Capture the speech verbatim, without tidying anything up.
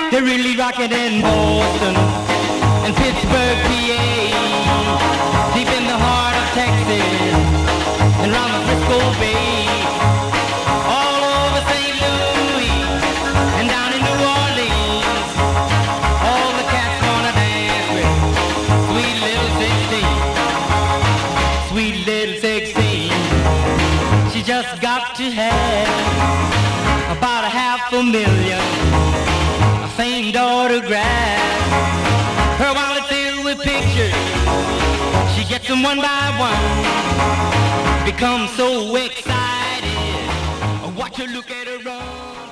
They're really rocking in Boston and Pittsburgh, P A, deep in the heart of Texas and round the Frisco Bay, all over Saint Louis and down in New Orleans. All the cats wanna dance with sweet little sixteen, sweet little sixteen. She just got to have about a half a million famed autographs. Her wallet filled with pictures, she gets them one by one. Becomes so excited, watch her look at her run.